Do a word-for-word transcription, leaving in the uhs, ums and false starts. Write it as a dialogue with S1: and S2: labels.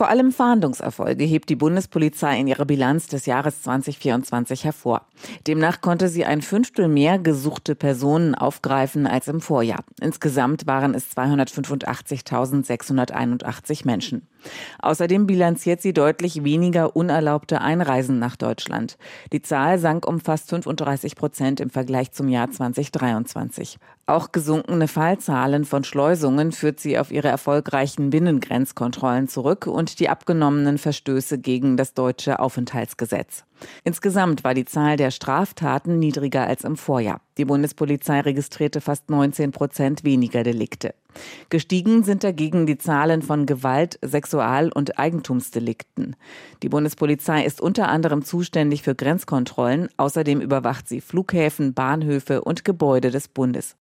S1: Vor allem Fahndungserfolge hebt die Bundespolizei in ihrer Bilanz des Jahres zwanzig vierundzwanzig hervor. Demnach konnte sie ein Fünftel mehr gesuchte Personen aufgreifen als im Vorjahr. Insgesamt waren es zweihundertfünfundachtzigtausendsechshunderteinundachtzig Menschen. Außerdem bilanziert sie deutlich weniger unerlaubte Einreisen nach Deutschland. Die Zahl sank um fast fünfunddreißig Prozent im Vergleich zum Jahr zweitausenddreiundzwanzig. Auch gesunkene Fallzahlen von Schleusungen führt sie auf ihre erfolgreichen Binnengrenzkontrollen zurück und die abgenommenen Verstöße gegen das deutsche Aufenthaltsgesetz. Insgesamt war die Zahl der Straftaten niedriger als im Vorjahr. Die Bundespolizei registrierte fast neunzehn Prozent weniger Delikte. Gestiegen sind dagegen die Zahlen von Gewalt-, Sexual- und Eigentumsdelikten. Die Bundespolizei ist unter anderem zuständig für Grenzkontrollen. Außerdem überwacht sie Flughäfen, Bahnhöfe und Gebäude des Bundes.